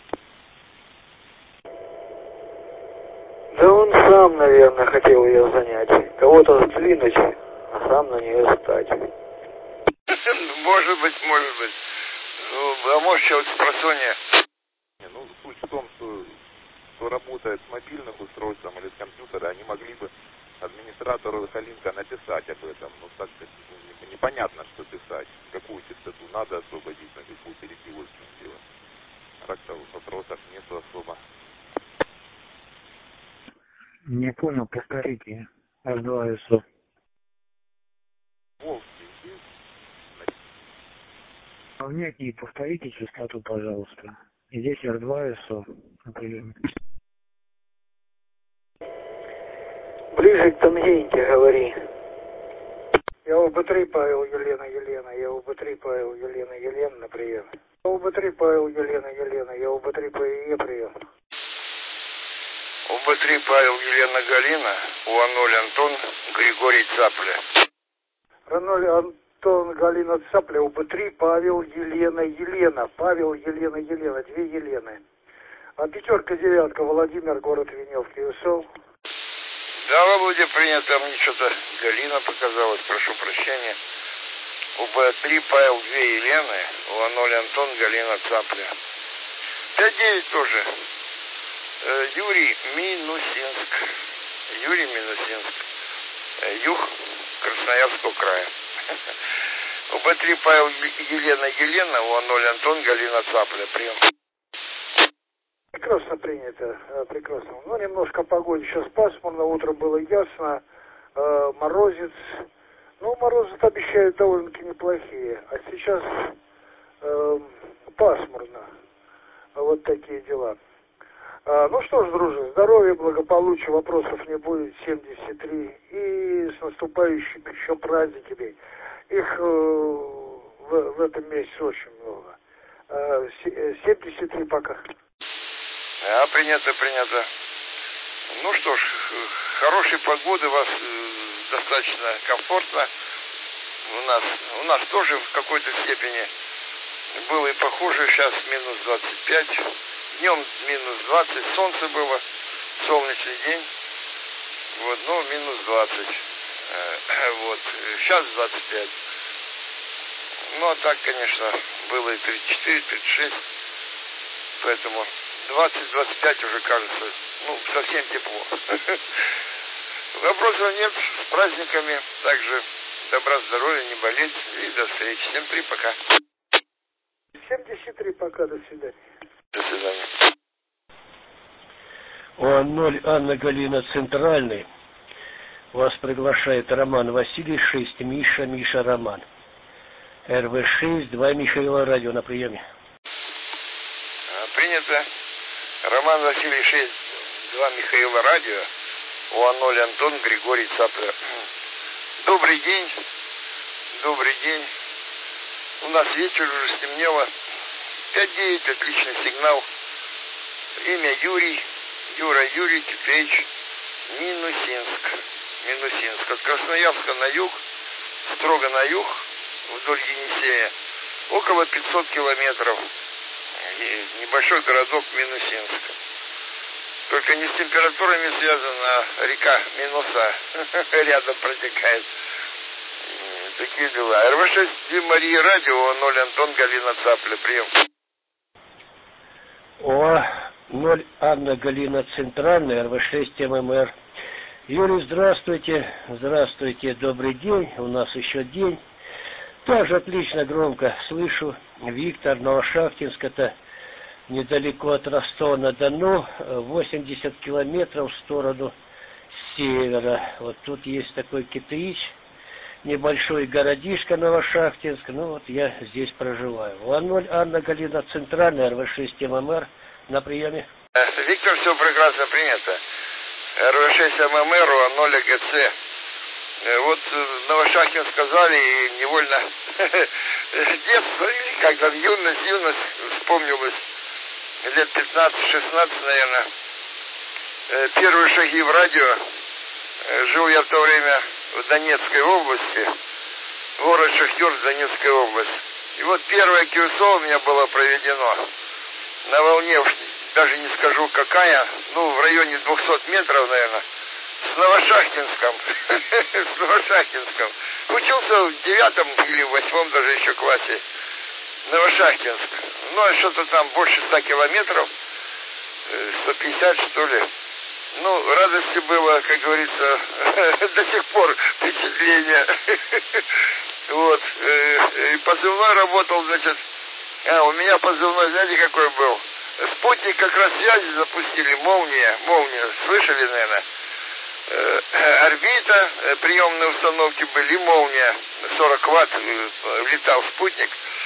Да он сам, наверное, хотел ее занять. Кого-то сдвинуть, а сам на нее стать. Может быть, может быть. Ну, а может, человек с просонья. Ну, суть в том, что кто работает с мобильным устройством или с компьютера, они могли бы администратору эхолинка написать об этом. Но так как непонятно, что писать. Какую частоту надо освободить, на какую перекидывать делать. Так-то вопросов нету особо. Не понял, повторите. эс два эс о. Волжский есть? Понятнее, повторите частоту, пожалуйста. И здесь эр два эс о на приеме. Ближе к Тангенте говори. Я о бэ три Павел Елена Елена, я о бэ три Павел Елена Елена на прием. Я о бэ три Павел Елена Елена, я о бэ три П И Е прием. о бэ три Павел Елена Галина, У А ноль Антон Григорий Цапля. Раноль Антон Галина Цапля, о бэ три Павел Елена Елена, Павел Елена Елена, две Елены. А пятерка девятка Владимир, город Веневки, УСО. Да, Володя, принято, мне что-то Галина показалась, прошу прощения. о бэ три Павел две Елены, У А ноль Антон Галина Цапля. пять девять тоже. Э, Юрий Минусинск. Юрий Минусинск. Э, юг Красноярского края. о бэ три Павел Елена Елена, У А ноль Антон Галина Цапля. Прием. Прекрасно принято, прекрасно. Ну, немножко погода сейчас пасмурно, утро было ясно, э, морозец. Ну, морозы обещают довольно-таки неплохие. А сейчас э, пасмурно. Вот такие дела. А, ну что ж, дружи, здоровья, благополучия, вопросов не будет. семьдесят три. И с наступающими еще праздниками. Их э, в, в этом месяце очень много. Э, семьдесят три пока. А, принято, принято. Ну что ж, хорошей погоды, у вас э, достаточно комфортно. У нас, у нас тоже в какой-то степени было и похуже. Сейчас минус двадцать пять. Днем минус двадцать. Солнце было. Солнечный день. Вот, ну, минус двадцать. Э, вот. Сейчас двадцать пять. Ну, а так, конечно, было и тридцать четыре, тридцать шесть. Поэтому двадцать двадцать пять уже кажется, ну, совсем тепло. Вопросов нет, с праздниками. Также добра, здоровья, не болеть. И до встречи. семь три, пока. семьдесят три, пока, до свидания. До свидания. О А ноль Анна Галина Центральный. Вас приглашает Роман Василий, шесть Миша, Миша Роман. эр вэ шесть, два Михаила радио на приеме. Принято. Роман Василий шесть, два Михаила радио. О А ноль Антон Григорий Цапля. Добрый день. Добрый день. У нас вечер уже стемнело. пять девять, отличный сигнал. Имя Юрий. Юра Юрий Тюпеич. Минусинск. Минусинск. От Красноярска на юг, строго на юг, вдоль Енисея. Около пятьсот километров. Небольшой городок Минусинск. Только не с температурами связана, река Минуса рядом протекает. Такие дела. эр вэ шесть Мария радио, ноль Антон Галина Цапля. Прием. О ноль Анна Галина Центральная, эр вэ шесть эм эм эр. Юрий, здравствуйте. Здравствуйте, добрый день. У нас еще день. Тоже отлично громко слышу. Виктор, Новошахтинск, это недалеко от Ростова-на-Дону, восемьдесят километров в сторону севера. Вот тут есть такой Китыич, небольшой городишко Новошахтинск. Ну вот я здесь проживаю. О А ноль Анна Галина Центральная, эр вэ шесть эм эм эр на приеме. Виктор, все прекрасно принято. эр вэ шесть эм эм эр, О А ноль гэ цэ. Вот Новошахтинск сказали, и невольно детство, или как там, юность, юность вспомнилась. Лет пятнадцать-шестнадцать, наверное. Первые шаги в радио. Жил я в то время в Донецкой области. Город Шахтерск, Донецкая область. И вот первое кью эс о у меня было проведено на волне, даже не скажу какая, ну в районе двухсот метров, наверное, с Новошахтинском. С Новошахтинском. Учился в девятом или в восьмом даже еще классе. Новошахтинск. Ну, а что-то там больше ста километров. сто пятьдесят, что ли. Ну, радости было, как говорится, до сих пор впечатление. Вот. И позывной работал, значит. А, у меня позывной, знаете, какой был? Спутник как раз связи запустили. Молния. Молния. Слышали, наверное? Орбита, приемные установки были, молния, сорок ватт, летал спутник.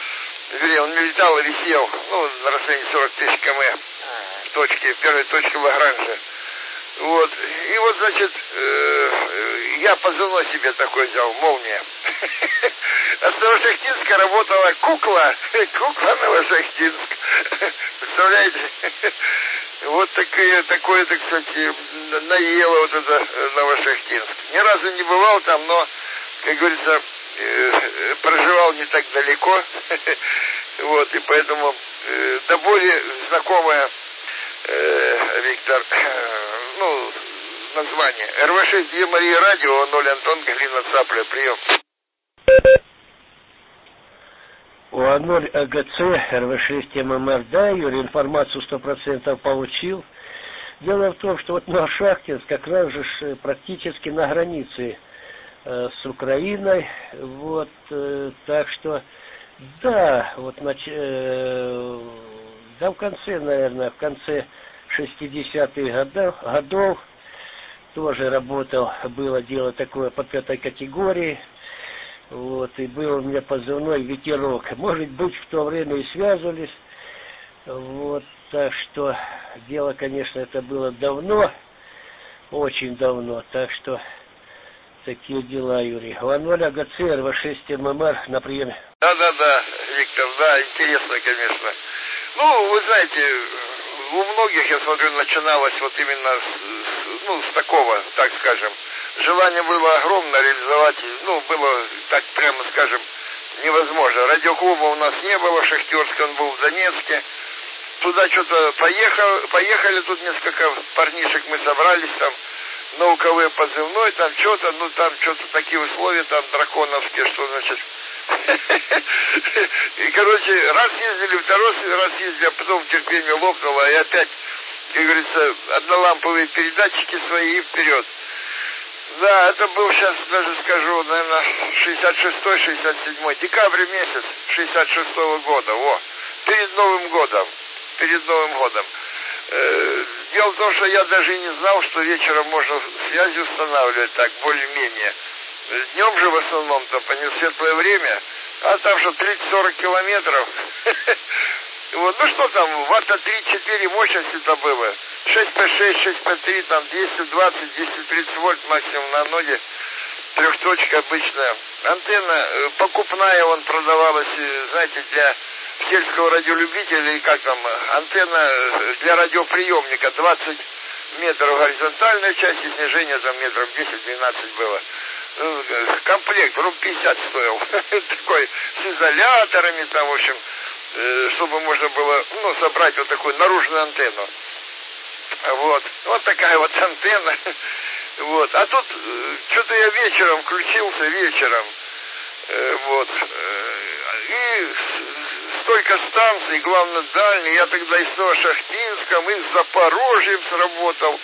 вернее, он не летал, а висел, ну, на расстоянии сорок тысяч километров в точке, первой точке Лагранжа. Вот. И вот, значит, э, я позывной себе такой взял, «Молния». А с Новошахтинска работала кукла, кукла Новошахтинск. Представляете? Вот такое, такое, так сказать, наело вот это Новошахтинск. Ни разу не бывал там, но, как говорится, э, проживал не так далеко. Вот, и поэтому э, до боли знакомая, э, Виктор, ну, название. эр вэ шесть Две Мария Радио, ноль Антон, Галина Цапля, прием. УА-ноль АГЦ, эр вэ шесть эм эм эр, да, Юрий, информацию сто процентов получил. Дело в том, что вот Новошахтинск как раз же практически на границе э, с Украиной, вот, э, так что, да, вот, нач... э, да, в конце, наверное, в конце шестидесятых годов, годов тоже работал, было дело такое по пятой категории. Вот, и был у меня позывной «Ветерок». Может быть, в то время и связывались. Вот, так что дело, конечно, это было давно, очень давно. Так что такие дела, Юрий. УА-ноль АГЦ, эр вэ шесть эм эм эр на приеме. Да-да-да, Виктор, да, интересно, конечно. Ну, вы знаете, у многих, я смотрю, начиналось вот именно с, ну, с такого, так скажем, желание было огромное реализовать, ну, было, так прямо скажем, невозможно. Радиоклуба у нас не было, Шахтерский, он был в Донецке. Туда что-то поехал, поехали, тут несколько парнишек мы собрались, там, науковые позывной, там что-то, ну, там что-то такие условия, там, драконовские, что, значит... И, короче, раз ездили, второй раз ездили, а потом терпение лопнуло, и опять, как говорится, одноламповые передатчики свои и вперед. Да, это был, сейчас даже скажу, наверное, шестьдесят шестой шестьдесят седьмой, декабрь месяц шестьдесят шестого года, о, перед Новым годом, перед Новым годом. Э, дело в том, что я даже и не знал, что вечером можно связи устанавливать так, более-менее. Днем же в основном-то, по несветлое время, а там что, тридцать-сорок километров. Вот, ну что там, ватта три-четыре мощности-то было. шесть пэ шесть, шесть пэ три, там двести двадцать, двести тридцать вольт максимум на аноде. Трехточка обычная. Антенна покупная, он продавалась, знаете, для сельского радиолюбителя, и как там, антенна для радиоприемника, двадцать метров горизонтальная часть, и снижение там метров десять-двенадцать было. Комплект, рубль пятьдесят стоил. Такой, с изоляторами там, в общем, чтобы можно было, ну, собрать вот такую наружную антенну. Вот. Вот такая вот антенна. Вот. А тут что-то я вечером включился, вечером. Вот. И столько станций, главное, дальние. Я тогда и с Новошахтинском, и с Запорожьем сработал.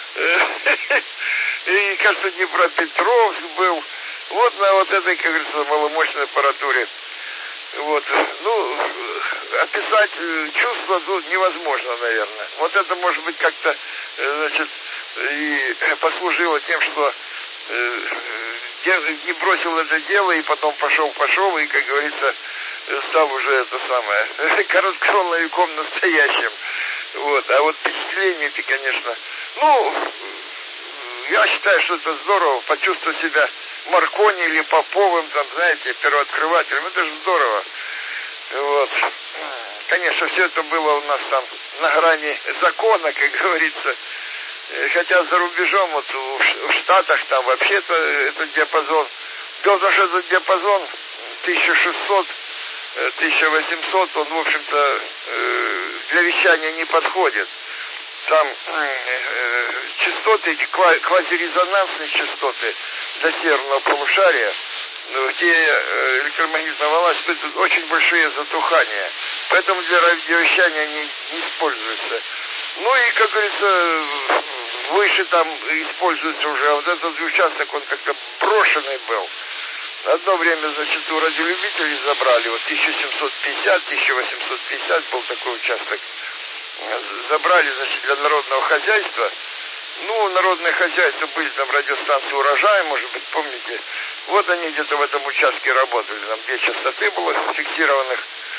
И, кажется, Днепропетровск был. Вот на вот этой, как говорится, маломощной аппаратуре. Вот. Ну, описать чувства ну, невозможно, наверное. Вот это, может быть, как-то, значит, и послужило тем, что э, не бросил это дело, и потом пошел-пошел, и, как говорится, стал уже это самое, коротколовиком настоящим. Вот. А вот впечатлениями, конечно, ну, я считаю, что это здорово, почувствовать себя Маркони или Поповым, там, знаете, первооткрывателем, это же здорово. Вот. Конечно, все это было у нас там на грани закона, как говорится. Хотя за рубежом, вот в Штатах, там вообще-то этот диапазон, дело в том, что этот диапазон тысяча шестьсот — тысяча восемьсот, он, в общем-то, для вещания не подходит. Там э, частоты, квазирезонансные частоты до северного полушария, где электромагнитная волна испытывает очень большие затухания. Поэтому для радиовещания они не используются. Ну и, как говорится, выше там используется уже. А вот этот участок, он как-то брошенный был. Одно время, значит, у радиолюбителей забрали. Вот тысяча семьсот пятьдесят — тысяча восемьсот пятьдесят был такой участок. Забрали, значит, для народного хозяйства. Ну, народное хозяйство, были там радиостанции «Урожай», может быть, помните. Вот они где-то в этом участке работали. Там две частоты было фиксированных.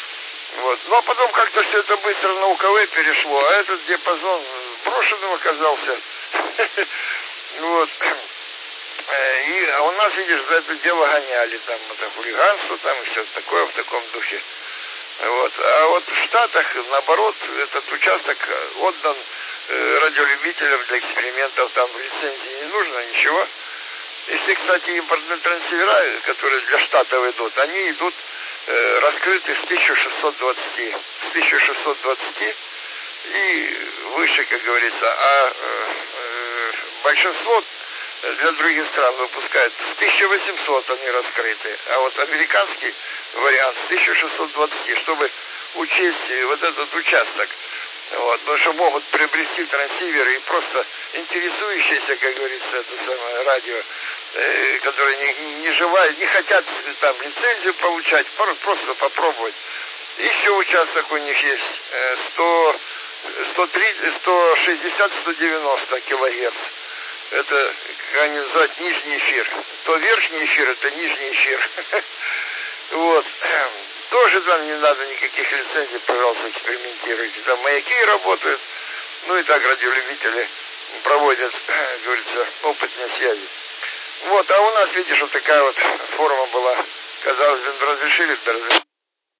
Вот. Но потом как-то все это быстро на УКВ перешло, а этот диапазон брошенным оказался. Вот. И а у нас, видишь, за это дело гоняли, там, это хулиганство, там, и все такое в таком духе. Вот. А вот в Штатах, наоборот, этот участок отдан э, радиолюбителям для экспериментов, там лицензии не нужно, ничего. Если, кстати, импортные трансивера, которые для Штатов идут, они идут э, раскрыты с тысяча шестьсот двадцати. С тысяча шестьсот двадцати и выше, как говорится. А э, э, большинство для других стран выпускают с тысяча восемьсот они раскрыты. А вот американский вариант с тысяча шестьсот двадцати, чтобы учесть вот этот участок. Вот, потому что могут приобрести трансиверы и просто интересующиеся, как говорится, это самое радио, э, которые не, не желают, не хотят там лицензию получать, просто попробовать. Еще участок у них есть э, сто, сто тридцать, сто шестьдесят — сто девяносто килогерц. Это, как они называют, нижний эфир. То верхний эфир, это нижний эфир. Вот. Тоже там не надо никаких лицензий, пожалуйста, экспериментируйте. Там маяки работают, ну и так радиолюбители проводят, говорится, опытные связи. Вот, а у нас, видишь, вот такая вот форма была. Казалось бы, разрешили, да разрешили.